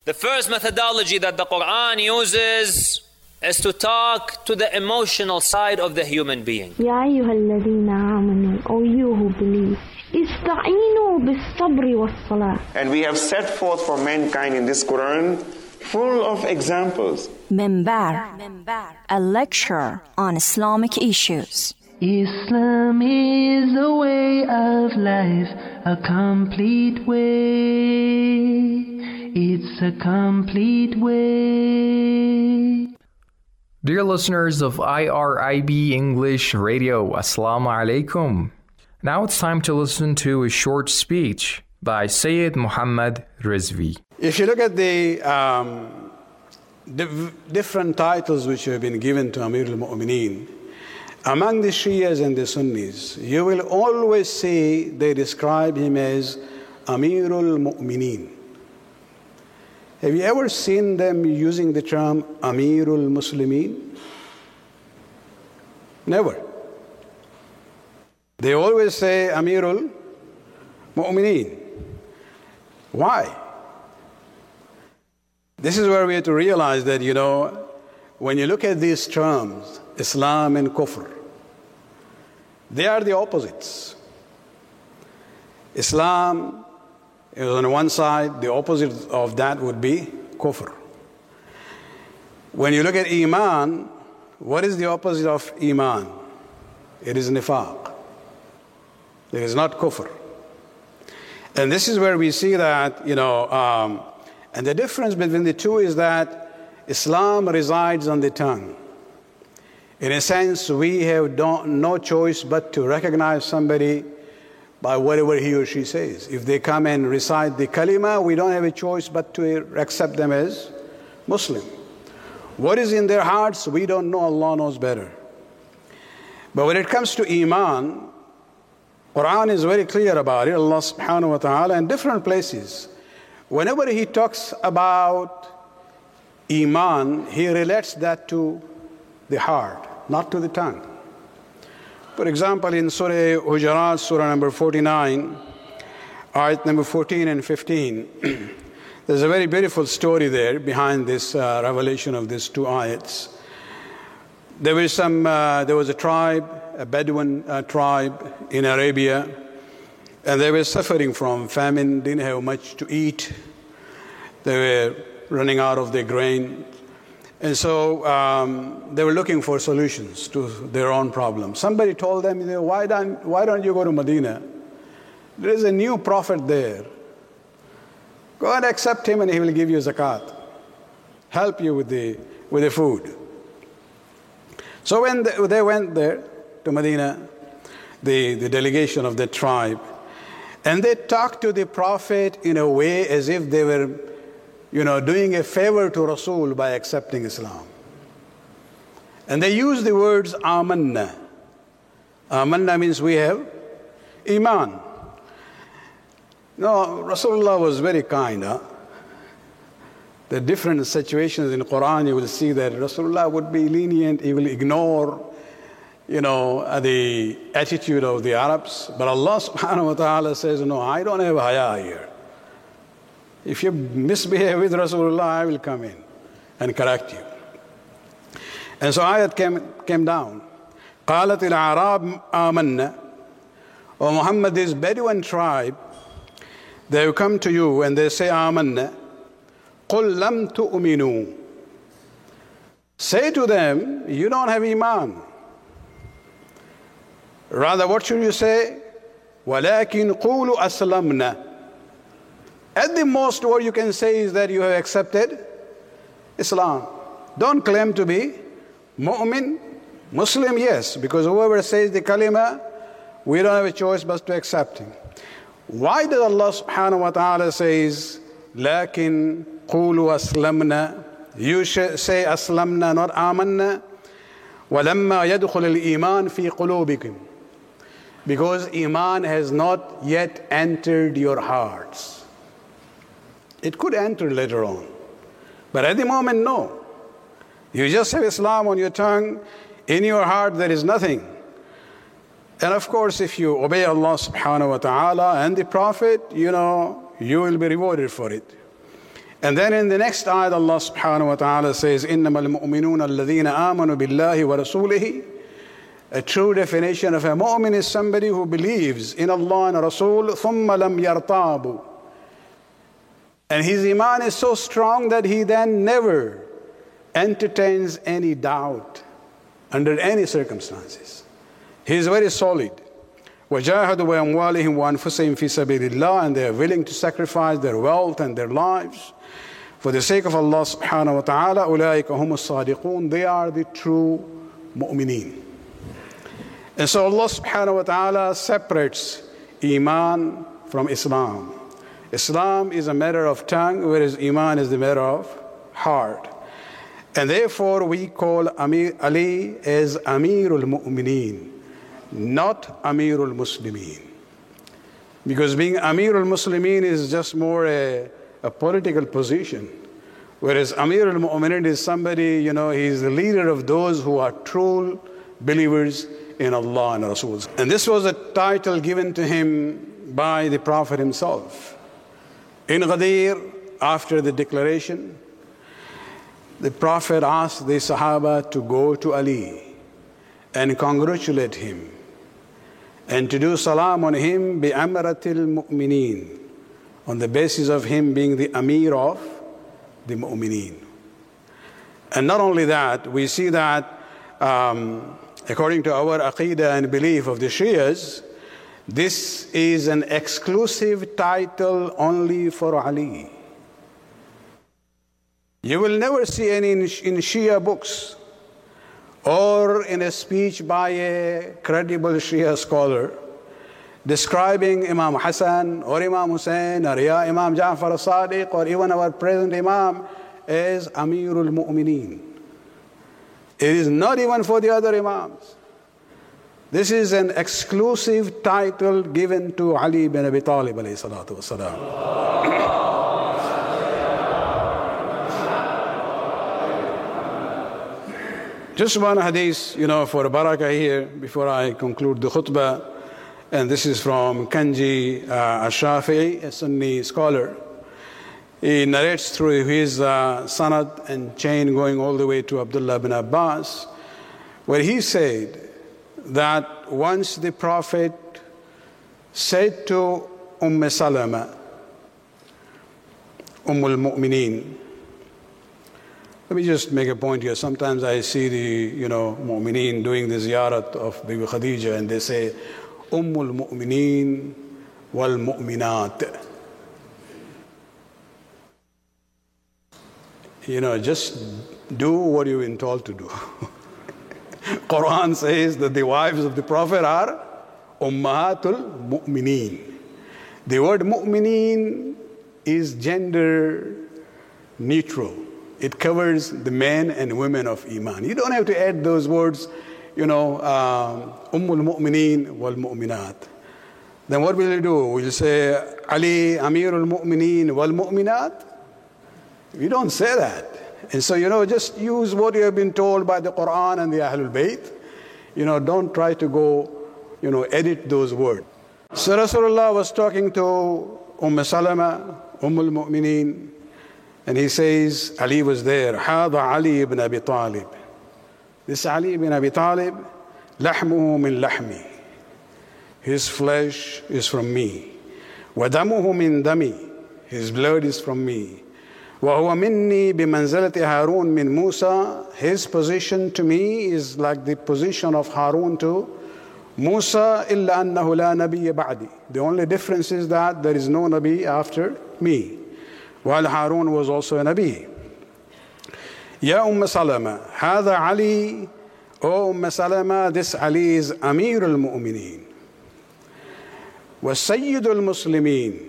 The first methodology that the Quran uses is to talk to the emotional side of the human being. يا أيها الذين آمنوا, O you who believe, استعينوا بالصبر والصلاة. And we have set forth for mankind in this Quran full of examples. Minbar, a lecture on Islamic issues. Islam is a way of life, a complete way. It's a complete way. Dear listeners of IRIB English Radio, Assalamu alaikum. Now it's time to listen to a short speech by Sayyid Muhammad Rizvi. If you look at the different titles which have been given to Amir al-Mu'mineen, among the Shias and the Sunnis, you will always see they describe him as Amirul Mu'mineen. Have you ever seen them using the term Amirul Muslimeen? Never. They always say Amirul Mu'mineen. Why? This is where we have to realize that, when you look at these terms, Islam and Kufr, they are the opposites. Islam is on one side, the opposite of that would be Kufr. When you look at Iman, what is the opposite of Iman? It is Nifaq. It is not Kufr. And this is where we see that, and the difference between the two is that Islam resides on the tongue. In a sense, we have no choice but to recognize somebody by whatever he or she says. If they come and recite the kalima, we don't have a choice but to accept them as Muslim. What is in their hearts, we don't know. Allah knows better. But when it comes to Iman, Quran is very clear about it. Allah subhanahu wa ta'ala in different places, whenever He talks about Iman, He relates that to the heart, not to the tongue. For example, in Surah Hujurat, Surah number 49, ayat number 14 and 15, there's a very beautiful story there behind this revelation of these two ayats. There was a tribe, a Bedouin tribe in Arabia, and they were suffering from famine, didn't have much to eat. They were running out of their grain. And so they were looking for solutions to their own problems. Somebody told them, why don't you go to Medina? There is a new prophet there. Go and accept him and he will give you zakat. Help you with the food. So when they went there to Medina, the delegation of the tribe, and they talked to the prophet in a way as if they were doing a favor to Rasul by accepting Islam. And they use the words amanna. Amanna means we have Iman. No, Rasulullah was very kind. The different situations in Quran, you will see that Rasulullah would be lenient. He will ignore, the attitude of the Arabs. But Allah subhanahu wa ta'ala says, no, I don't have haya here. If you misbehave with Rasulullah, I will come in and correct you. And so ayat came down. قالت الأعراب آمنا. O Muhammad, this Bedouin tribe, they will come to you and they say آمنا. قل لم تؤمنوا. Say to them, you don't have Iman. Rather, what should you say? ولكن قولوا أسلمنا. At the most, what you can say is that you have accepted Islam. Don't claim to be mu'min. Muslim, yes, because whoever says the kalima, we don't have a choice but to accept him. Why does Allah subhanahu wa ta'ala says, لكن قولوا أسلمنا? You say أسلمنا, not آمنا. ولما يدخل الإيمان في قلوبكم. Because Iman has not yet entered your hearts. It could enter later on. But at the moment, no. You just have Islam on your tongue. In your heart, there is nothing. And of course, if you obey Allah subhanahu wa ta'ala and the Prophet, you will be rewarded for it. And then in the next ayat, Allah subhanahu wa ta'ala says, إِنَّمَا الْمُؤْمِنُونَ الَّذِينَ آمَنُوا بِاللَّهِ وَرَسُولِهِ. A true definition of a mu'min is somebody who believes in Allah and Rasul, ثُمَّ لَمْ يَرْتَابُوا. And his iman is so strong that he then never entertains any doubt under any circumstances. He is very solid. وَجَاهَدُوا بِأَمْوَالِهِمْ وَأَنفُسِهِمْ فِي سَبِيلِ اللَّهِ. And they are willing to sacrifice their wealth and their lives for the sake of Allah subhanahu wa ta'ala. أُولَٰئِكَ هُمُ الصَّادِقُونَ. They are the true mu'mineen. And so Allah subhanahu wa ta'ala separates iman from Islam. Islam is a matter of tongue, whereas iman is the matter of heart. And therefore we call Ali as Amirul Mu'mineen, not Amirul Muslimeen. Because being Amirul Muslimeen is just more a political position. Whereas Amirul Mu'mineen is somebody, he's the leader of those who are true believers in Allah and Rasul. And this was a title given to him by the Prophet himself. In Ghadir, after the declaration, the Prophet asked the Sahaba to go to Ali and congratulate him and to do salam on him bi'amratil mu'mineen, on the basis of him being the Amir of the Mu'mineen. And not only that, we see that according to our aqidah and belief of the Shias, this is an exclusive title only for Ali. You will never see any in Shia books or in a speech by a credible Shia scholar describing Imam Hassan or Imam Hussein or Imam Ja'far al-Sadiq or even our present Imam as Amirul Mu'mineen. It is not even for the other Imams. This is an exclusive title given to Ali bin Abi Talib alayhi salatu wasalam. Just one hadith, for barakah here before I conclude the khutbah. And this is from Kanji al-Shafi'i, a Sunni scholar. He narrates through his sanad and chain going all the way to Abdullah bin Abbas, where he said that once the Prophet said to Salama, al-Mu'mineen. Let me just make a point here. Sometimes I see the, Mu'mineen doing the ziyarat of Bibi Khadija and they say, al-Mu'mineen wal-Mu'minat. Just do what you've been told to do. Quran says that the wives of the Prophet are Ummahatul Mu'mineen. The word Mu'mineen is gender neutral. It covers the men and women of Iman. You don't have to add those words, Ummul Mu'mineen wal Mu'minat. Then what will you do? Will you say Ali Amirul Mu'mineen wal Mu'minat? You don't say that. And so, just use what you have been told by the Quran and the Ahlul Bayt. Don't try to go, edit those words. So Rasulullah was talking to Salama, Ummul Mu'mineen, and he says, Ali was there. Hada Ali ibn Abi Talib. This Ali ibn Abi Talib, lahmuhu min lahmi. His flesh is from me. Wa damuhu min dami. His blood is from me. وَهُوَ مِنِّي بِمَنْزَلَةِ هَارُونَ مِنْ Musa. His position to me is like the position of Harun to Musa, إِلَّا أَنَّهُ لَا نَبِيَّ بَعْدِ. The only difference is that there is no Nabi after me. While Harun was also a Nabi. Ya Salama, هذا Ali, O Salama, this Ali is Amir al-Mu'mineen. وَسَيِّدُ الْمُسْلِمِينَ.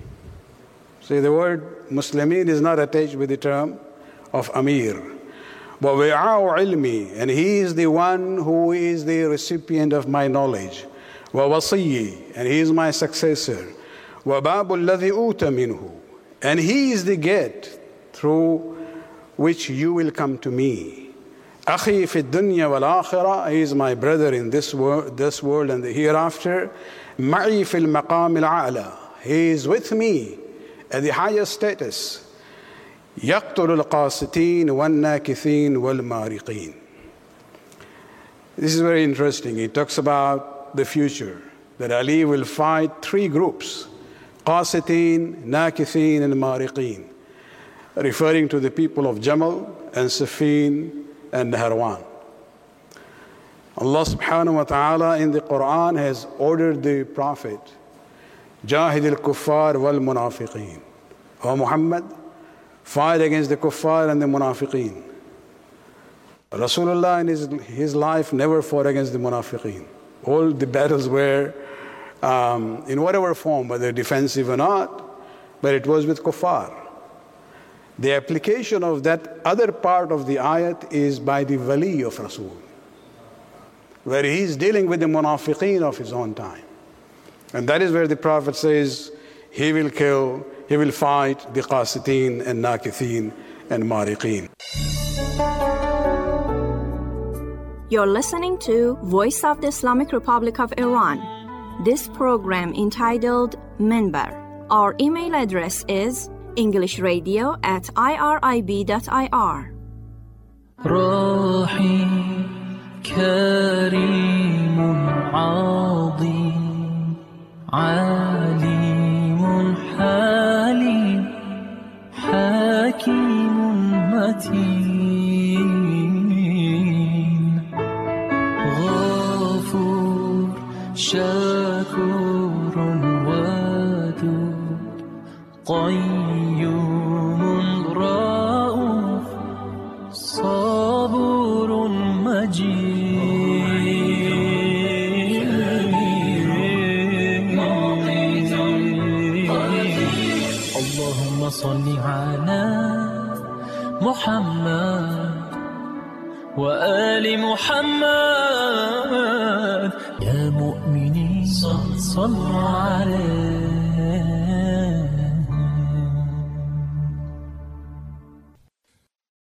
See, the word Muslimin is not attached with the term of Amir. وَوِعَاءُ عِلْمِي. And he is the one who is the recipient of my knowledge. وَوَصِيِّي. And he is my successor. وَبَابُ الَّذِي أُوتَ مِنْهُ. And he is the gate through which you will come to me. أَخِي فِي الدُّنْيَا وَالْآخِرَةِ. He is my brother in this world and the hereafter. مَعِي فِي الْمَقَامِ الْعَعْلَى. He is with me at the highest status. يقتل القاسطين والناكثين والمارقين. This is very interesting. He talks about the future, that Ali will fight three groups, Qasitin, Nakithin, and Mariqin, referring to the people of Jamal and Safin and Harwan. Allah subhanahu wa ta'ala in the Quran has ordered the Prophet, Jahid al-Kuffar wal-Munafiqeen. O Muhammad, fight against the Kuffar and the Munafiqeen. Rasulullah in his life never fought against the Munafiqeen. All the battles were in whatever form, whether defensive or not, but it was with Kuffar. The application of that other part of the ayat is by the wali of Rasul, where he is dealing with the Munafiqeen of his own time. And that is where the Prophet says he will fight the Qasitin and Nakithin and Mariqeen. You're listening to Voice of the Islamic Republic of Iran. This program entitled Minbar. Our email address is englishradio@irib.ir. رحيم كريم عظيم عليم حليم حكيم متين غفور شكور ودود قيوم رؤوف صبور مجيد اللهم صل على محمد وآل محمد يا مؤمنين صلوا عليه